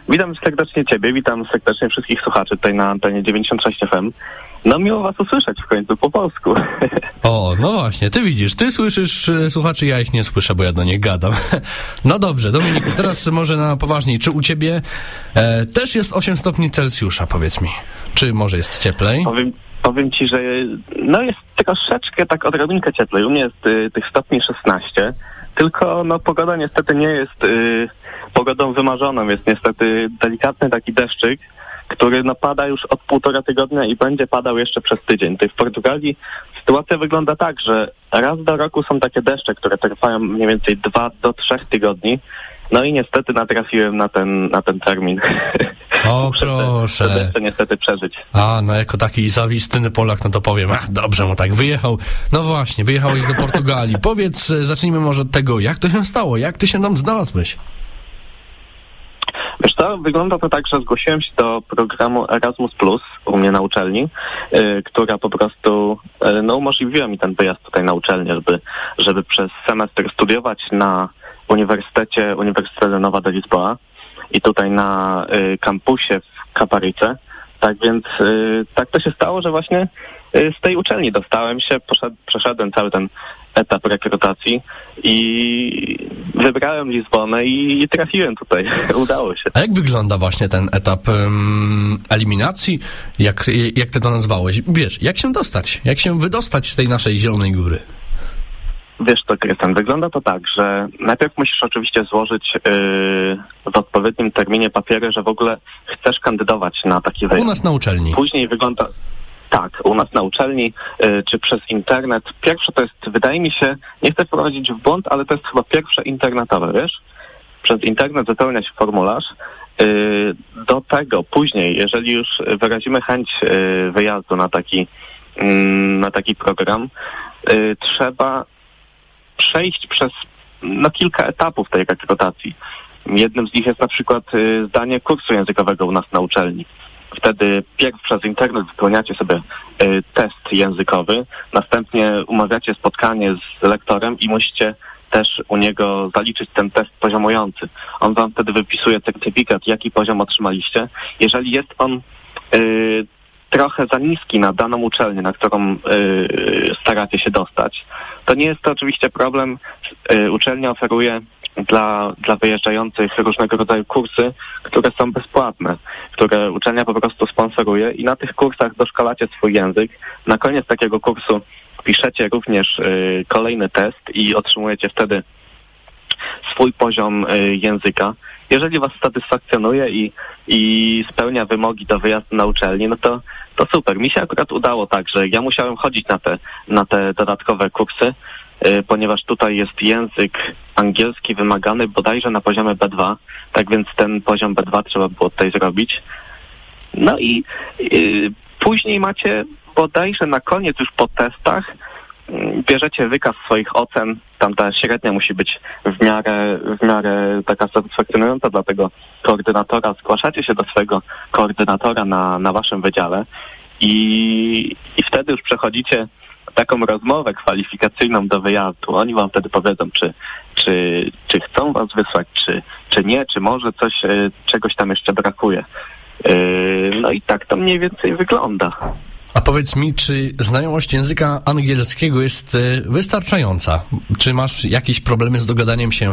Witam serdecznie Ciebie, witam serdecznie wszystkich słuchaczy tutaj na antenie 96 FM. No miło Was usłyszeć w końcu po polsku. O, no właśnie, ty widzisz, ty słyszysz słuchaczy, ja ich nie słyszę, bo ja do nich gadam. No dobrze, Dominiku, teraz może na poważniej, czy u Ciebie też jest 8 stopni Celsjusza, powiedz mi? Czy może jest cieplej? Powiem Ci, że no jest troszeczkę tak odrobinkę cieplej. U mnie jest tych stopni 16, tylko no pogoda niestety nie jest pogodą wymarzoną. Jest niestety delikatny taki deszczyk, który no pada już od 1,5 tygodnia i będzie padał jeszcze przez tydzień. Tutaj w Portugalii sytuacja wygląda tak, że raz do roku są takie deszcze, które trwają mniej więcej 2 do 3 tygodni. No i niestety natrafiłem na ten termin. O, proszę. Muszę jeszcze niestety przeżyć. A, no jako taki zawistny Polak, no to powiem, dobrze mu tak, wyjechał. No właśnie, wyjechałeś do Portugalii. Powiedz, zacznijmy może od tego, jak to się stało, jak ty się tam znalazłeś? Wiesz co, wygląda to tak, że zgłosiłem się do programu Erasmus Plus u mnie na uczelni, która po prostu umożliwiła mi ten wyjazd tutaj na uczelnię, żeby przez semestr studiować na Uniwersytecie Nova de Lisboa i tutaj na kampusie w Caparice. Tak więc tak to się stało, że właśnie z tej uczelni dostałem się, przeszedłem cały ten etap rekrutacji i wybrałem Lizbonę i trafiłem tutaj. Udało się. A jak wygląda właśnie ten etap eliminacji? Jak ty to nazwałeś? Wiesz, jak się dostać? Jak się wydostać z tej naszej Zielonej Góry? Wiesz co, Krystian, wygląda to tak, że najpierw musisz oczywiście złożyć w odpowiednim terminie papiery, że w ogóle chcesz kandydować na taki wyjazd. U nas na uczelni. Później wygląda... Tak, u nas na uczelni, czy przez internet. Pierwsze to jest, wydaje mi się, nie chcę wprowadzić w błąd, ale to jest chyba pierwsze internetowe, wiesz? Przez internet wypełniać formularz. Do tego później, jeżeli już wyrazimy chęć wyjazdu na taki program, trzeba przejść przez kilka etapów tej rekrutacji. Jednym z nich jest na przykład zdanie kursu językowego u nas na uczelni. Wtedy pierw przez internet wypełniacie sobie test językowy, następnie umawiacie spotkanie z lektorem i musicie też u niego zaliczyć ten test poziomujący. On wam wtedy wypisuje certyfikat, jaki poziom otrzymaliście. Jeżeli jest on trochę za niski na daną uczelnię, na którą staracie się dostać, to nie jest to oczywiście problem. Uczelnia oferuje dla wyjeżdżających różnego rodzaju kursy, które są bezpłatne, które uczelnia po prostu sponsoruje i na tych kursach doszkalacie swój język. Na koniec takiego kursu piszecie również kolejny test i otrzymujecie wtedy swój poziom języka. Jeżeli was satysfakcjonuje i spełnia wymogi do wyjazdu na uczelnię, no to super. Mi się akurat udało tak, że ja musiałem chodzić na te dodatkowe kursy, ponieważ tutaj jest język angielski wymagany bodajże na poziomie B2, tak więc ten poziom B2 trzeba było tutaj zrobić. No i później macie bodajże na koniec już po testach bierzecie wykaz swoich ocen, tam ta średnia musi być w miarę taka satysfakcjonująca dla tego koordynatora. Zgłaszacie się do swojego koordynatora na waszym wydziale i wtedy już przechodzicie taką rozmowę kwalifikacyjną do wyjazdu. Oni wam wtedy powiedzą, czy chcą was wysłać, czy nie, czy może czegoś tam jeszcze brakuje. No i tak to mniej więcej wygląda. A powiedz mi, czy znajomość języka angielskiego jest wystarczająca? Czy masz jakieś problemy z dogadaniem się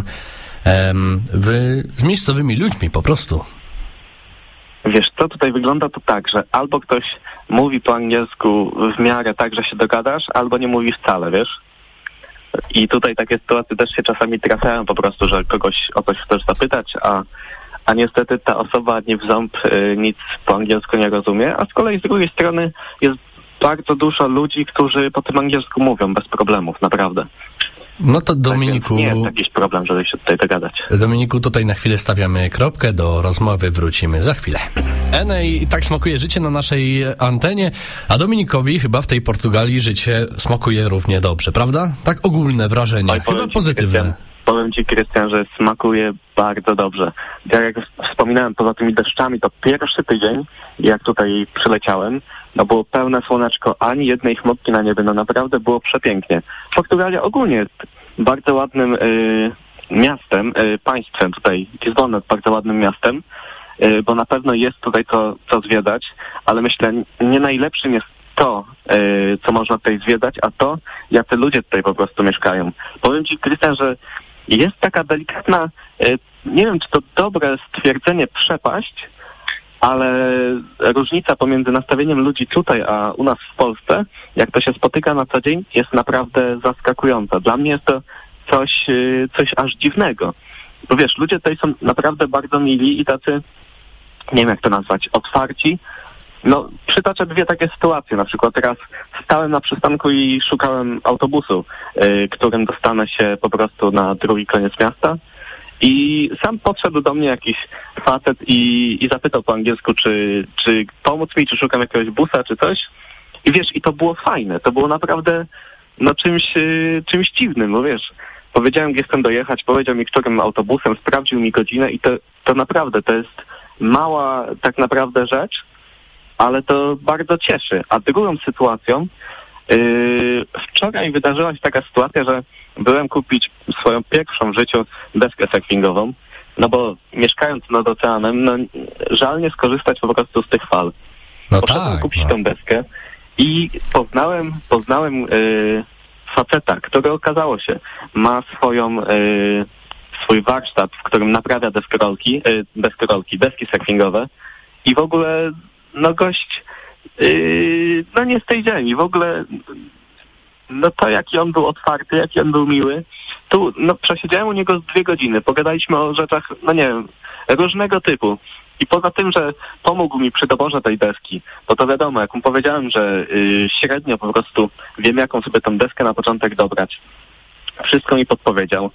z miejscowymi ludźmi po prostu? Wiesz co, tutaj wygląda to tak, że albo ktoś mówi po angielsku w miarę tak, że się dogadasz, albo nie mówi wcale, wiesz? I tutaj takie sytuacje też się czasami trafiają po prostu, że kogoś o coś chcesz zapytać, a niestety ta osoba nie w ząb nic po angielsku nie rozumie, a z kolei z drugiej strony jest bardzo dużo ludzi, którzy po tym angielsku mówią bez problemów, naprawdę. No to Dominiku... Tak, nie jest jakiś problem, żeby się tutaj dogadać. Dominiku, tutaj na chwilę stawiamy kropkę, do rozmowy wrócimy za chwilę. Enej, tak smakuje życie na naszej antenie, a Dominikowi chyba w tej Portugalii życie smakuje równie dobrze, prawda? Tak ogólne wrażenie, chyba pozytywne. Powiem Ci, Krystian, że smakuje bardzo dobrze. Jak wspominałem, poza tymi deszczami, to pierwszy tydzień, jak tutaj przyleciałem, no było pełne słoneczko, ani jednej chmurki na niebie, no naprawdę było przepięknie. Portugalia ogólnie jest bardzo ładnym miastem, państwem tutaj, Lizbona jest bardzo ładnym miastem. bo na pewno jest tutaj co zwiedzać, ale myślę, nie najlepszym jest to, co można tutaj zwiedzać, a to, jacy ludzie tutaj po prostu mieszkają. Powiem Ci, Krystian, że jest taka delikatna, nie wiem, czy to dobre stwierdzenie, przepaść, ale różnica pomiędzy nastawieniem ludzi tutaj, a u nas w Polsce, jak to się spotyka na co dzień, jest naprawdę zaskakująca. Dla mnie jest to coś aż dziwnego. Bo wiesz, ludzie tutaj są naprawdę bardzo mili i tacy, nie wiem jak to nazwać, otwarci. No, przytoczę dwie takie sytuacje. Na przykład teraz stałem na przystanku i szukałem autobusu, którym dostanę się po prostu na drugi koniec miasta. I sam podszedł do mnie jakiś facet i zapytał po angielsku, czy pomóc mi, czy szukam jakiegoś busa, czy coś. I wiesz, i to było fajne. To było naprawdę czymś dziwnym, bo wiesz, powiedziałem, gdzie chcę dojechać, powiedział mi, którym autobusem, sprawdził mi godzinę i to naprawdę, to jest mała tak naprawdę rzecz, ale to bardzo cieszy. A drugą sytuacją, wczoraj wydarzyła się taka sytuacja, że byłem kupić swoją pierwszą w życiu deskę surfingową, no bo mieszkając nad oceanem, no żal nie skorzystać po prostu z tych fal. No poszedłem kupić tą deskę i poznałem faceta, który okazało się ma swój warsztat, w którym naprawia deski surfingowe i w ogóle no gość no nie z tej ziemi, w ogóle no to jaki on był otwarty, jaki on był miły. Tu no przesiedziałem u niego z 2 godziny, pogadaliśmy o rzeczach, no nie wiem, różnego typu. I poza tym, że pomógł mi przy doborze tej deski, bo to wiadomo, jak mu powiedziałem, że średnio po prostu wiem, jaką sobie tą deskę na początek dobrać. Wszystko mi podpowiedział.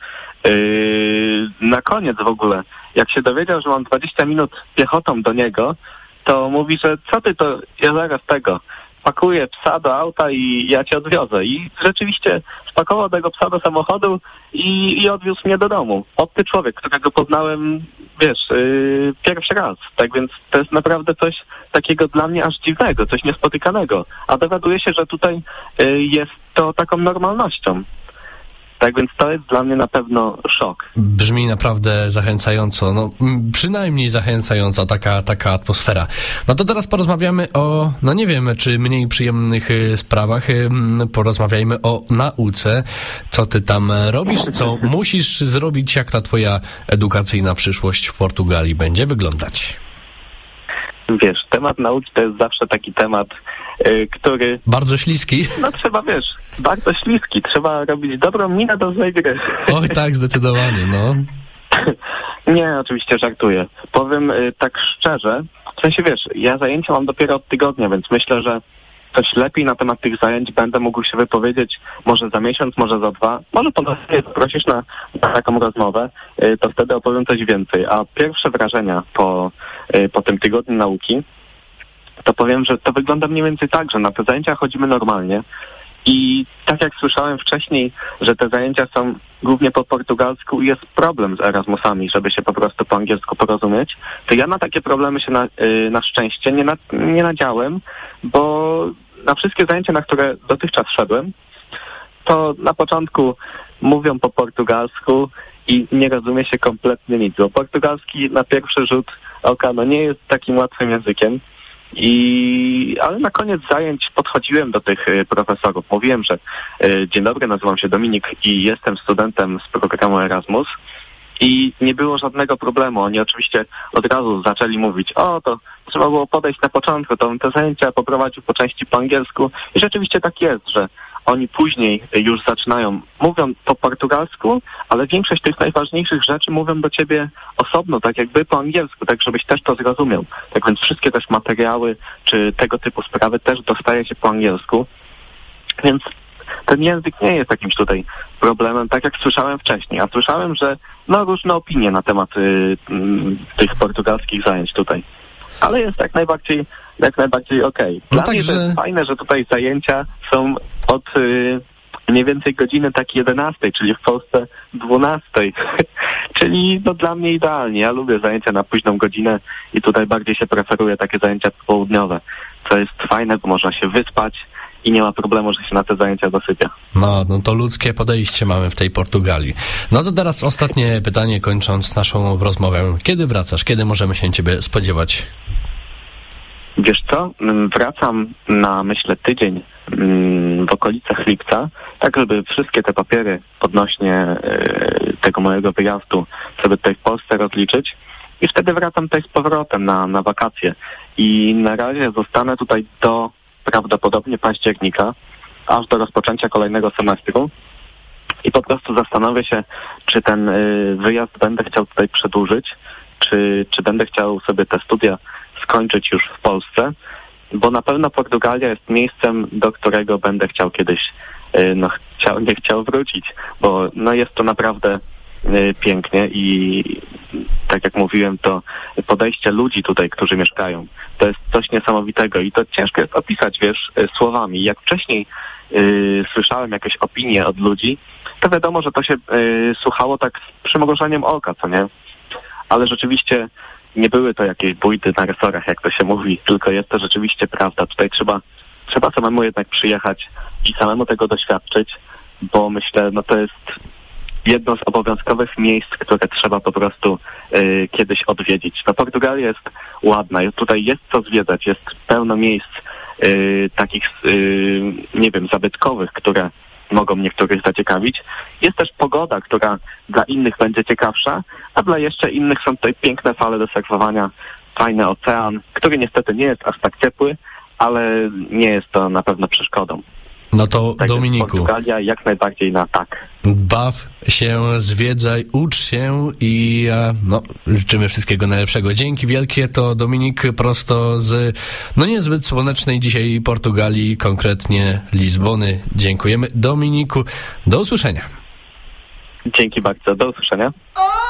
Na koniec w ogóle, jak się dowiedział, że mam 20 minut piechotą do niego, to mówi, że co ty, to ja zaraz pakuję psa do auta i ja cię odwiozę. I rzeczywiście spakował tego psa do samochodu i odwiózł mnie do domu. Obcy człowiek, którego poznałem, wiesz, pierwszy raz. Tak więc to jest naprawdę coś takiego dla mnie aż dziwnego, coś niespotykanego. A dowiaduję się, że tutaj jest to taką normalnością. Tak więc to jest dla mnie na pewno szok. Brzmi naprawdę zachęcająco, no przynajmniej zachęcająco taka atmosfera. No to teraz porozmawiamy o, no nie wiem, czy mniej przyjemnych sprawach, porozmawiajmy o nauce. Co ty tam robisz, co musisz zrobić, jak ta twoja edukacyjna przyszłość w Portugalii będzie wyglądać? Wiesz, temat nauki to jest zawsze taki temat, który... Bardzo śliski. No trzeba, wiesz, bardzo śliski. Trzeba robić dobrą minę do złej gry. Oj tak, zdecydowanie, no. Nie, oczywiście żartuję. Powiem tak szczerze, w sensie wiesz, ja zajęcia mam dopiero od tygodnia, więc myślę, że coś lepiej na temat tych zajęć będę mógł się wypowiedzieć może za miesiąc, może za 2. Może ponownie zaprosisz na taką rozmowę, to wtedy opowiem coś więcej. A pierwsze wrażenia po tym tygodniu nauki, to powiem, że to wygląda mniej więcej tak, że na te zajęcia chodzimy normalnie i tak jak słyszałem wcześniej, że te zajęcia są głównie po portugalsku i jest problem z Erasmusami, żeby się po prostu po angielsku porozumieć, to ja na takie problemy się na szczęście nie nadziałem, bo na wszystkie zajęcia, na które dotychczas szedłem, to na początku mówią po portugalsku i nie rozumie się kompletnie nic, bo portugalski na pierwszy rzut oka no nie jest takim łatwym językiem. Ale na koniec zajęć podchodziłem do tych profesorów. Mówiłem, że dzień dobry, nazywam się Dominik i jestem studentem z programu Erasmus. I nie było żadnego problemu. Oni oczywiście od razu zaczęli mówić, to trzeba było podejść na początku, to te zajęcia poprowadził po części po angielsku. I rzeczywiście tak jest, że oni później już zaczynają, mówią po portugalsku, ale większość tych najważniejszych rzeczy mówią do ciebie osobno, tak jakby po angielsku, tak żebyś też to zrozumiał. Tak więc wszystkie też materiały, czy tego typu sprawy też dostaje się po angielsku. Więc ten język nie jest jakimś tutaj problemem, tak jak słyszałem wcześniej. A słyszałem, że różne opinie na temat tych portugalskich zajęć tutaj. Ale jest jak najbardziej okej. Dla mnie to jest fajne, że tutaj zajęcia są od mniej więcej godziny tak 11, czyli w Polsce 12. Czyli dla mnie idealnie. Ja lubię zajęcia na późną godzinę i tutaj bardziej się preferuje takie zajęcia popołudniowe. Co jest fajne, bo można się wyspać i nie ma problemu, że się na te zajęcia zasypia. No to ludzkie podejście mamy w tej Portugalii. No to teraz ostatnie pytanie, kończąc naszą rozmowę. Kiedy wracasz? Kiedy możemy się ciebie spodziewać? Wiesz co? Wracam na, myślę, tydzień w okolicach lipca, tak żeby wszystkie te papiery odnośnie tego mojego wyjazdu sobie tutaj w Polsce rozliczyć i wtedy wracam tutaj z powrotem na wakacje. I na razie zostanę tutaj do prawdopodobnie października, aż do rozpoczęcia kolejnego semestru i po prostu zastanowię się, czy ten wyjazd będę chciał tutaj przedłużyć, czy będę chciał sobie te studia skończyć już w Polsce, bo na pewno Portugalia jest miejscem, do którego będę chciał kiedyś, nie chciał wrócić, bo jest to naprawdę pięknie i tak jak mówiłem, to podejście ludzi tutaj, którzy mieszkają, to jest coś niesamowitego i to ciężko jest opisać, słowami. Jak wcześniej słyszałem jakieś opinie od ludzi, to wiadomo, że to się słuchało tak z przymrużeniem oka, co nie? Ale rzeczywiście nie były to jakieś bójdy na resorach, jak to się mówi, tylko jest to rzeczywiście prawda. Tutaj trzeba samemu jednak przyjechać i samemu tego doświadczyć, bo myślę, to jest jedno z obowiązkowych miejsc, które trzeba po prostu kiedyś odwiedzić. Portugalia jest ładna, tutaj jest co zwiedzać, jest pełno miejsc takich, zabytkowych, które mogą niektórych zaciekawić. Jest też pogoda, która dla innych będzie ciekawsza, a dla jeszcze innych są tutaj piękne fale do surfowania, fajny ocean, który niestety nie jest aż tak ciepły, ale nie jest to na pewno przeszkodą. No to tak Dominiku, Portugalia jak najbardziej na tak. Baw się, zwiedzaj, ucz się i życzymy wszystkiego najlepszego. Dzięki wielkie, to Dominik prosto z niezbyt słonecznej dzisiaj Portugalii, konkretnie Lizbony. Dziękujemy Dominiku, do usłyszenia. Dzięki bardzo, do usłyszenia.